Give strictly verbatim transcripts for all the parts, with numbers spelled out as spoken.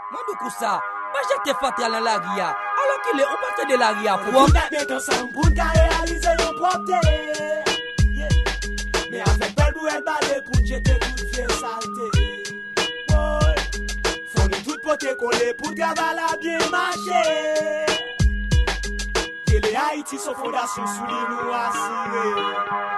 Mandou ça. Pas jeter fatal dans la ria. Alors qu'il est on partait de la ria pour on a des ensemble pour réaliser nos propres. Mais avec belle bouelle balai pour jeter toute vieille saleté. Faut nous toutes poter coller pour travailler bien marcher. Que les Haïti sont fondation sous les nous assurés.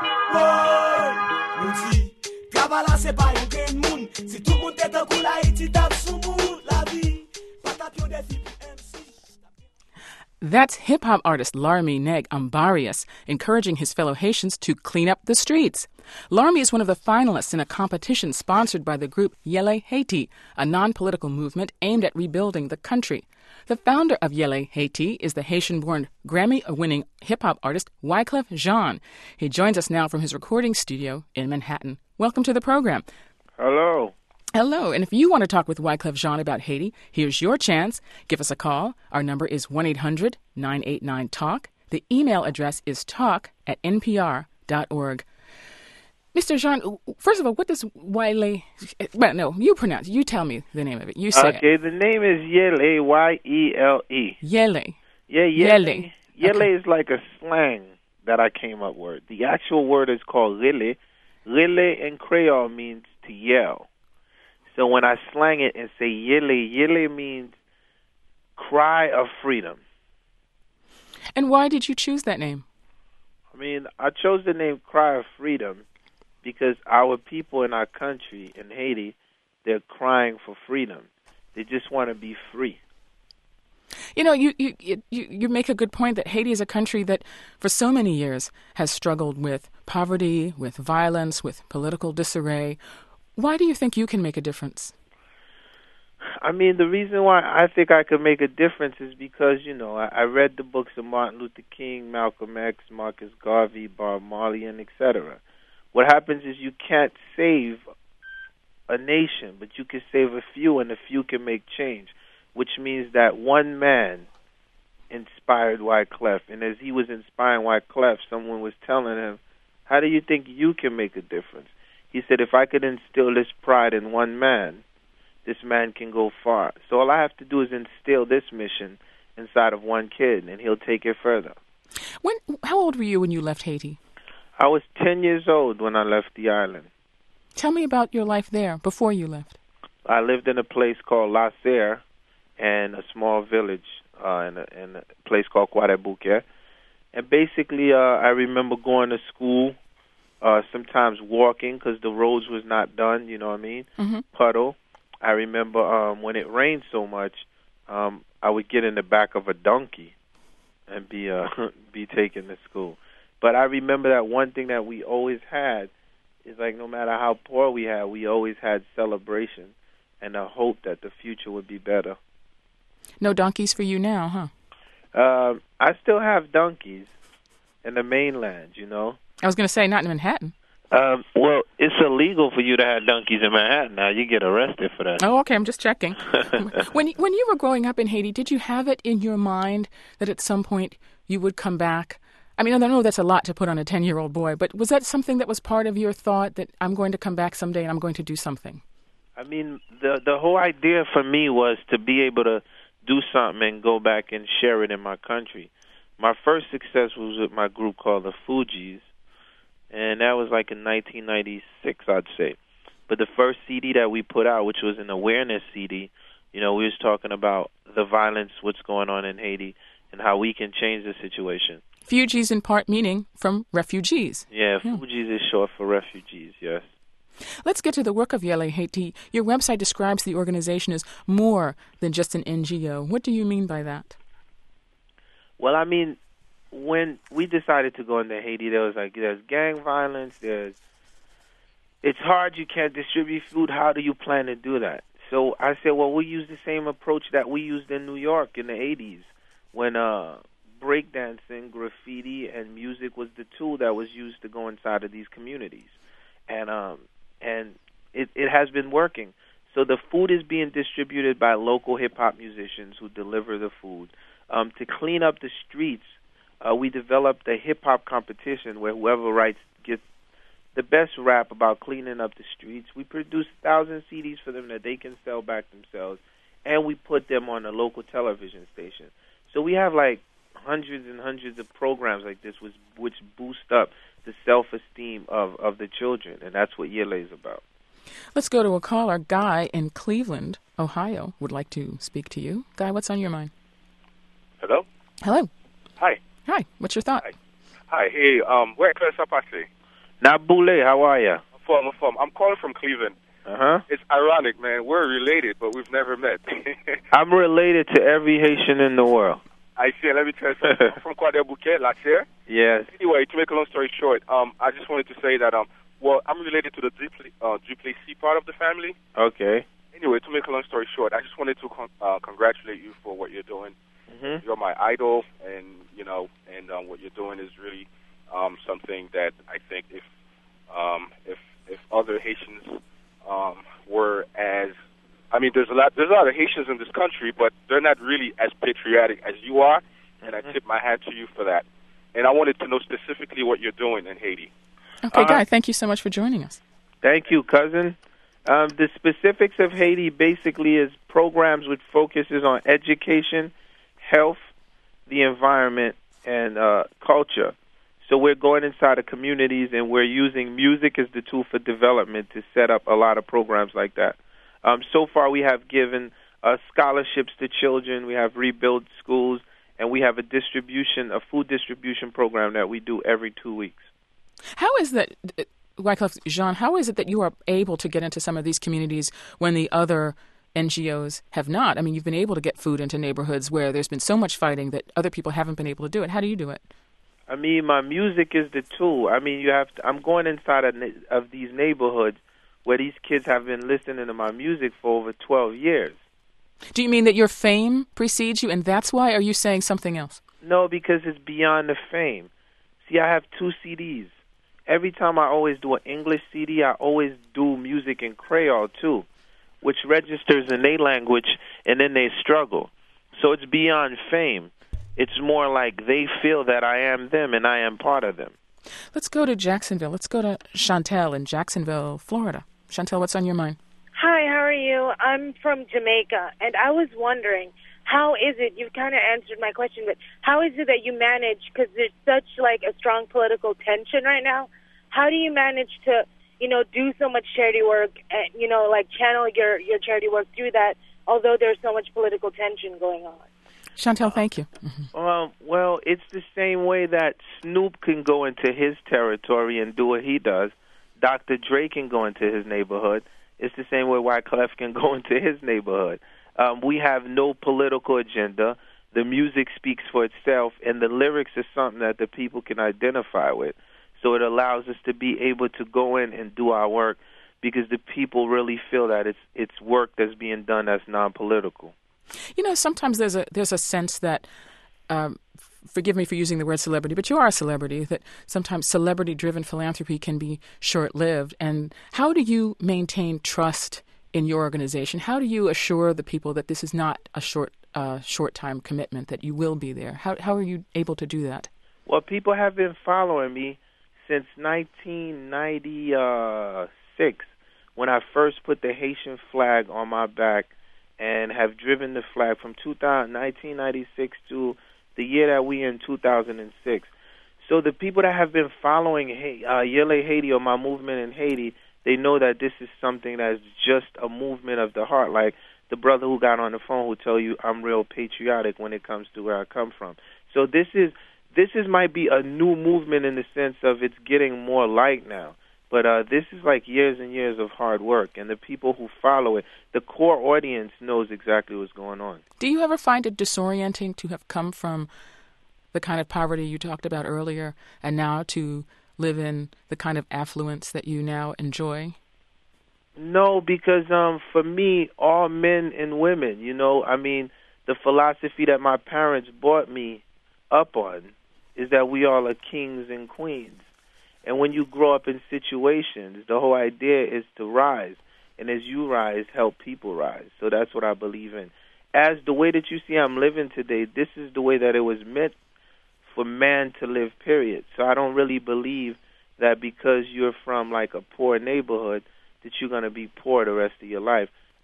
Nous dit, travailler c'est pas un grain de monde. Si tout le monde est en cool Haïti tape sous monde la vie. Pas tapion des filles pour M C. That's hip-hop artist Larmy Neg Ambarius encouraging his fellow Haitians to clean up the streets. Larmy is one of the finalists in a competition sponsored by the group Yele Haiti, a non-political movement aimed at rebuilding the country. The founder of Yele Haiti is the Haitian-born Grammy-winning hip-hop artist Wyclef Jean. He joins us now from his recording studio in Manhattan. Welcome to the program. Hello. Hello, and if you want to talk with Wyclef Jean about Haiti, here's your chance. Give us a call. Our number is one eight hundred nine eight nine talk. The email address is talk at n p r dot org. Mister Jean, first of all, what does Yele... Well, no, you pronounce it. You tell me the name of it. You say okay, it. The name is Yele, Y E L E. Yele. Yeah, Yele. Yele, Yele okay. is like a slang that I came up with. The actual word is called Rele. Rele in Creole means to yell. So when I slang it and say Yele, Yele means cry of freedom. And why did you choose that name? I mean, I chose the name Cry of Freedom because our people in our country, in Haiti, they're crying for freedom. They just want to be free. You know, you, you, you, you make a good point that Haiti is a country that for so many years has struggled with poverty, with violence, with political disarray. Why do you think you can make a difference? I mean, the reason why I think I could make a difference is because, you know, I, I read the books of Martin Luther King, Malcolm X, Marcus Garvey, Bob Marley, and et cetera. What happens is you can't save a nation, but you can save a few, and a few can make change, which means that one man inspired Wyclef, and as he was inspiring Wyclef, someone was telling him, how do you think you can make a difference? He said, if I could instill this pride in one man, this man can go far. So all I have to do is instill this mission inside of one kid, and he'll take it further. When? How old were you when you left Haiti? I was ten years old when I left the island. Tell me about your life there before you left. I lived in a place called La Serre and a small village uh, in, a, in a place called Quadebouquet. And basically, uh, I remember going to school, uh, sometimes walking because the roads was not done, you know what I mean, Mm-hmm. puddle. I remember um, when it rained so much, um, I would get in the back of a donkey and be uh, be taken to school. But I remember that one thing that we always had is like no matter how poor we had, we always had celebration and a hope that the future would be better. No donkeys for you now, huh? Uh, I still have donkeys in the mainland, you know. I was going to say, not in Manhattan. Um, well, it's illegal for you to have donkeys in Manhattan now. You get arrested for that. Oh, okay, I'm just checking. when, when you were growing up in Haiti, did you have it in your mind that at some point you would come back? I mean, I know that's a lot to put on a ten-year-old boy, but was that something that was part of your thought, that I'm going to come back someday and I'm going to do something? I mean, the the whole idea for me was to be able to do something and go back and share it in my country. My first success was with my group called the Fugees, and that was like in nineteen ninety-six, I'd say. But the first C D that we put out, which was an awareness C D, you know, we was talking about the violence, what's going on in Haiti, and how we can change the situation. Fugees in part meaning from refugees. Yeah, Yeah. Fugees is short for refugees, yes. Let's get to the work of Yele Haiti. Your website describes the organization as more than just an N G O. What do you mean by that? Well, I mean, when we decided to go into Haiti, there was like, there's gang violence, there's, it's hard, you can't distribute food, how do you plan to do that? So I said, well, we'll use the same approach that we used in New York in the eighties when uh, breakdancing, graffiti, and music was the tool that was used to go inside of these communities. And um, and it, it has been working. So the food is being distributed by local hip-hop musicians who deliver the food. Um, to clean up the streets, uh, we developed a hip-hop competition where whoever writes gets the best rap about cleaning up the streets. We produce one thousand C Ds for them that they can sell back themselves. and we put them on a local television station. So we have like hundreds and hundreds of programs like this, which, which boost up the self-esteem of, of the children, and that's what Yele is about. Let's go to a caller. Guy in Cleveland, Ohio, would like to speak to you. Guy, what's on your mind? Hello? Hello. Hi. Hi. What's your thought? Hi. Hi. Hey, um, where can I passe? Nabule, how are you? I'm from, I'm from. I'm calling from Cleveland. Uh-huh. It's ironic, man. We're related, but we've never met. I'm related to every Haitian in the world. I see. Let me tell you something. I'm from Croix-des-Bouquets, La Serre. Yes. Anyway, to make a long story short, um, I just wanted to say that, um, well, I'm related to the Duplessis uh, Duplessis part of the family. Okay. Anyway, to make a long story short, I just wanted to con- uh, congratulate you for what you're doing. Mm-hmm. You're my idol, and, you know, and um, what you're doing is really um, something that I think if um, if if other Haitians um, were as, I mean, there's a lot there's a lot of Haitians in this country, but they're not really as patriotic as you are, and Mm-hmm. I tip my hat to you for that. And I wanted to know specifically what you're doing in Haiti. Okay, Uh, Guy, thank you so much for joining us. Thank you, cousin. Um, the specifics of Haiti basically is programs which focuses on education, health, the environment, and uh, culture. So we're going inside of communities, and we're using music as the tool for development to set up a lot of programs like that. Um, so far, we have given uh, scholarships to children. We have rebuilt schools, and we have a distribution, a food distribution program that we do every two weeks. How is that, Wycliffe Jean, how is it that you are able to get into some of these communities when the other N G Os have not? I mean, you've been able to get food into neighborhoods where there's been so much fighting that other people haven't been able to do it. How do you do it? I mean, my music is the tool. I mean, you have to, I'm going inside of, of these neighborhoods where these kids have been listening to my music for over twelve years. Do you mean that your fame precedes you, and that's why? Or are you saying something else? No, because it's beyond the fame. See, I have two C Ds. Every time I always do an English C D, I always do music in Creole, too, which registers in their language, and then they struggle. So it's beyond fame. It's more like they feel that I am them and I am part of them. Let's go to Jacksonville. Let's go to Chantel in Jacksonville, Florida. Chantel, what's on your mind? Hi, how are you? I'm from Jamaica, and I was wondering, how is it, you've kind of answered my question, but how is it that you manage, because there's such like a strong political tension right now, how do you manage to, you know, do so much charity work and, you know, like channel your, your charity work through that, although there's so much political tension going on? Chantel, thank you. Mm-hmm. Um, well, it's the same way that Snoop can go into his territory and do what he does. Doctor Dre can go into his neighborhood. It's the same way Wyclef can go into his neighborhood. Um, we have no political agenda. The music speaks for itself, and the lyrics is something that the people can identify with. So it allows us to be able to go in and do our work because the people really feel that it's it's work that's being done that's non-political. You know, sometimes there's a there's a sense that, um, forgive me for using the word celebrity, but you are a celebrity, that sometimes celebrity-driven philanthropy can be short-lived. And how do you maintain trust in your organization? How do you assure the people that this is not a short uh, short-time commitment, that you will be there? How how are you able to do that? Well, people have been following me since nineteen ninety-six, when I first put the Haitian flag on my back and have driven the flag from nineteen ninety-six to the year that we in two thousand six. So the people that have been following uh, Yele Haiti or my movement in Haiti, they know that this is something that's just a movement of the heart. Like the brother who got on the phone who tell you I'm real patriotic when it comes to where I come from. So this is this is might be a new movement in the sense of it's getting more light now. But uh, this is like years and years of hard work, and the people who follow it, the core audience knows exactly what's going on. Do you ever find it disorienting to have come from the kind of poverty you talked about earlier and now to live in the kind of affluence that you now enjoy? No, because um, for me, all men and women, you know, I mean, the philosophy that my parents brought me up on is that we all are kings and queens. And when you grow up in situations, the whole idea is to rise. And as you rise, help people rise. So that's what I believe in. As the way that you see I'm living today, this is the way that it was meant for man to live, period. So I don't really believe that because you're from like a poor neighborhood that you're going to be poor the rest of your life.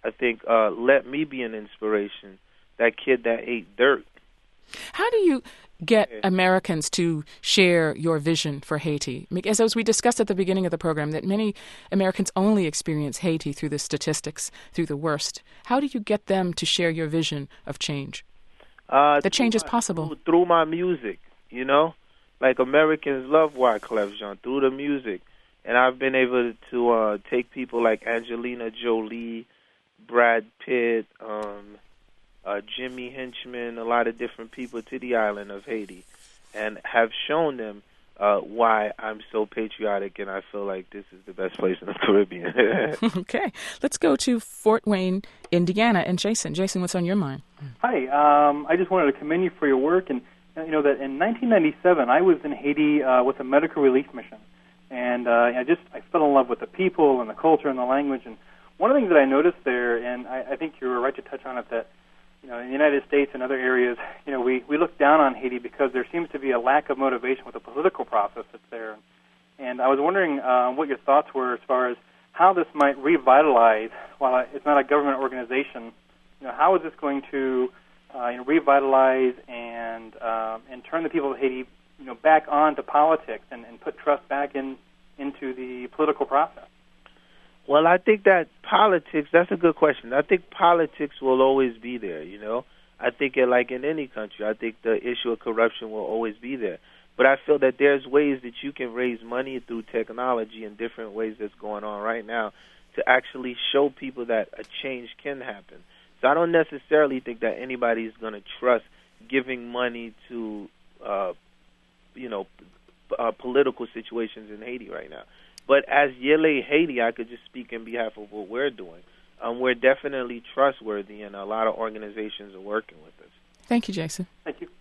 I think uh, let me be an inspiration. That kid that ate dirt. How do you get Americans to share your vision for Haiti? Because as we discussed at the beginning of the program, that many Americans only experience Haiti through the statistics, through the worst. How do you get them to share your vision of change? Uh, that change is my, possible. Through, through my music, you know? Like Americans love Wyclef Jean through the music. And I've been able to uh, take people like Angelina Jolie, Brad Pitt, um, uh, Jimmy Hinchman, a lot of different people to the island of Haiti, and have shown them uh, why I'm so patriotic and I feel like this is the best place in the Caribbean. Okay. Let's go to Fort Wayne, Indiana, and Jason. Jason, what's on your mind? Hi. Um, I just wanted to commend you for your work. And, you know, that in nineteen ninety-seven, I was in Haiti uh, with a medical relief mission. And uh, I just I fell in love with the people and the culture and the language. And one of the things that I noticed there, and I, I think you were right to touch on it, that you know in the United States and other areas, you know we, we look down on Haiti because there seems to be a lack of motivation with the political process that's there. And I was wondering uh, what your thoughts were as far as how this might revitalize, while it's not a government organization, you know, how is this going to uh, you know, revitalize and uh, and turn the people of Haiti you know, back onto politics and, and put trust back in into the political process? Well, I think that politics, that's a good question. I think politics will always be there, you know. I think it, like in any country, I think the issue of corruption will always be there. But I feel that there's ways that you can raise money through technology in different ways that's going on right now to actually show people that a change can happen. So I don't necessarily think that anybody's going to trust giving money to uh you know, uh, political situations in Haiti right now. But as Yele Haiti, I could just speak in behalf of what we're doing. Um, we're definitely trustworthy, and a lot of organizations are working with us. Thank you, Jason. Thank you.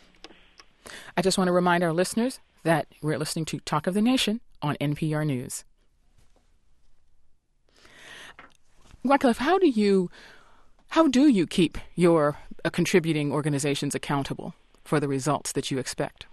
I just want to remind our listeners that we're listening to Talk of the Nation on N P R News. Wyclef, how do you, how do you keep your uh, contributing organizations accountable for the results that you expect?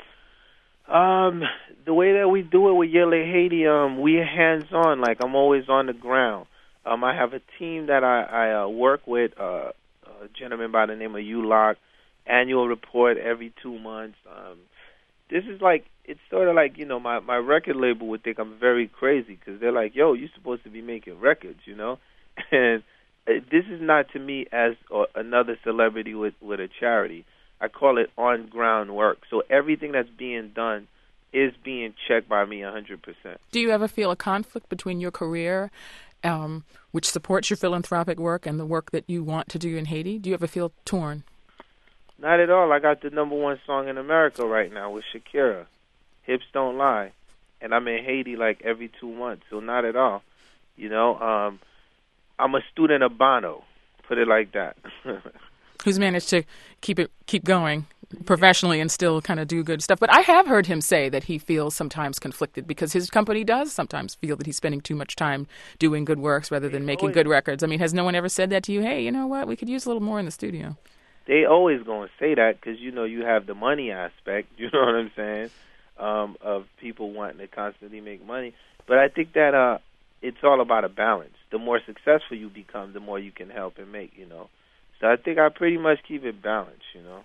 Um, the way that we do it with Yele Haiti, um, we're hands-on. Like, I'm always on the ground. Um, I have a team that I, I uh, work with, uh, a gentleman by the name of U-Lock, annual report every two months. Um, this is like, it's sort of like, you know, my, my record label would think I'm very crazy because they're like, yo, you're supposed to be making records, you know? And uh, this is not to me as uh, another celebrity with, with a charity. I call it on-ground work. So everything that's being done is being checked by me one hundred percent. Do you ever feel a conflict between your career, um, which supports your philanthropic work, and the work that you want to do in Haiti? Do you ever feel torn? Not at all. I got the number one song in America right now with Shakira, Hips Don't Lie. And I'm in Haiti like every two months, so not at all. You know, um, I'm a student of Bono, put it like that. Who's managed to keep it keep going professionally and still kind of do good stuff. But I have heard him say that he feels sometimes conflicted because his company does sometimes feel that he's spending too much time doing good works rather than making good records. I mean, has no one ever said that to you? Hey, you know what? We could use a little more in the studio. They always going to say that because, you know, you have the money aspect, you know what I'm saying, um, of people wanting to constantly make money. But I think that uh, it's all about a balance. The more successful you become, the more you can help and make, you know. So I think I pretty much keep it balanced, you know.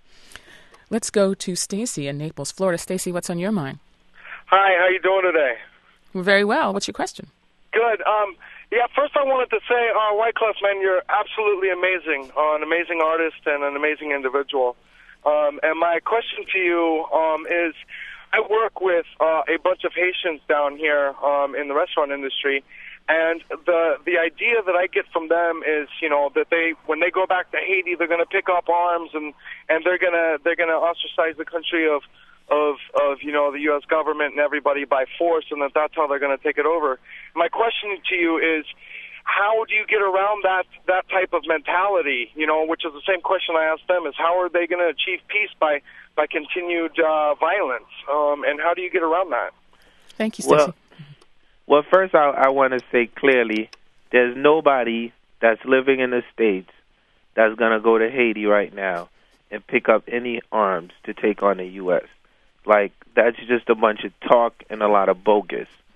Let's go to Stacy in Naples, Florida. Stacy, what's on your mind? Hi, how you doing today? We're very well. What's your question? Good. Um, yeah, first I wanted to say, uh, Wyclef, man, you're absolutely amazing, uh, an amazing artist and an amazing individual. Um, and my question to you um, is, I work with uh, a bunch of Haitians down here um, in the restaurant industry, and the the idea that I get from them is, you know, that they when they go back to Haiti, they're going to pick up arms and and they're gonna they're gonna ostracize the country of of of you know the U S government and everybody by force, and that that's how they're going to take it over. My question to you is, how do you get around that that type of mentality? You know, which is the same question I asked them: is how are they going to achieve peace by by continued uh, violence? Um, and how do you get around that? Thank you, Stacy. Well, Well, first I, I want to say clearly, there's nobody that's living in the States that's going to go to Haiti right now and pick up any arms to take on the U S Like, that's just a bunch of talk and a lot of bogus.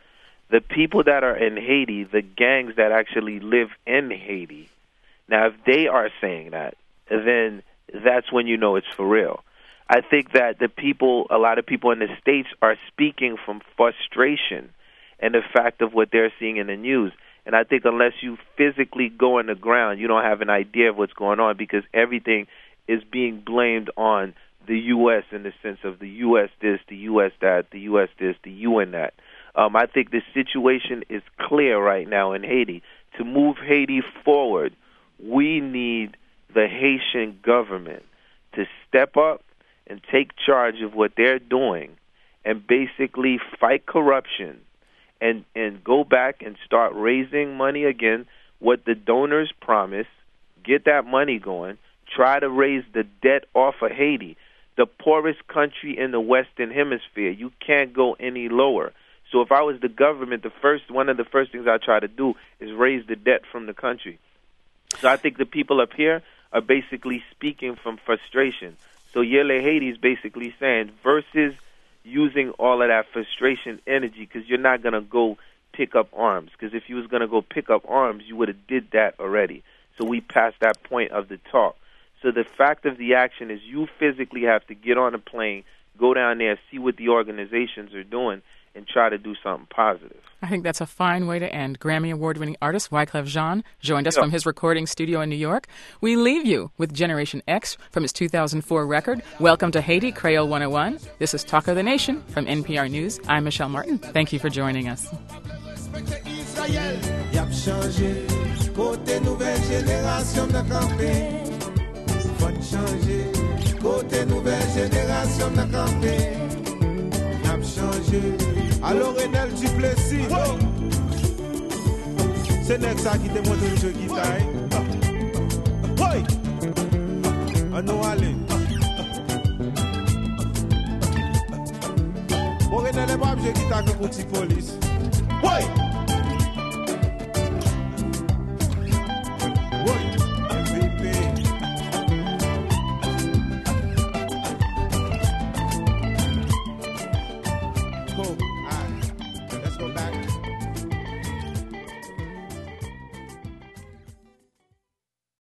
the people that are in Haiti, the gangs that actually live in Haiti, now if they are saying that, then that's when you know it's for real. I think that the people, a lot of people in the States are speaking from frustration and the fact of what they're seeing in the news. And I think unless you physically go on the ground, you don't have an idea of what's going on, because everything is being blamed on the U S in the sense of the U S this, the U S that, the U S this, the U N that. Um, I think the situation is clear right now in Haiti. To move Haiti forward, we need the Haitian government to step up and take charge of what they're doing and basically fight corruption and, and go back and start raising money again, what the donors promise, get that money going, try to raise the debt off of Haiti, the poorest country in the Western Hemisphere. You can't go any lower. So if I was the government, the first one of the first things I try to do is raise the debt from the country. So I think the people up here are basically speaking from frustration. So Yele Haiti is basically saying, versus using all of that frustration energy, because you're not going to go pick up arms. Because if you was going to go pick up arms, you would have did that already. So we passed that point of the talk. So the fact of the action is you physically have to get on a plane, go down there, see what the organizations are doing, and try to do something positive. I think that's a fine way to end. Grammy Award-winning artist Wyclef Jean joined us Yeah. from his recording studio in New York. We leave you with Generation X from his two thousand four record, Welcome to Haiti, Creole one oh one. This is Talk of the Nation from N P R News. I'm Michelle Martin. Thank you for joining us. Yap chanje, kote nouvelle génération n'a campé. Fon chanje, kote nouvelle génération n'a campé. Yap chanje, alors Enel Duplessis. C'est Nexa qui te montre le jeu guitare. Oui, on nous allez. Bon, Enel est pas jouer guitare que pour petit police. Oui. Let's go back.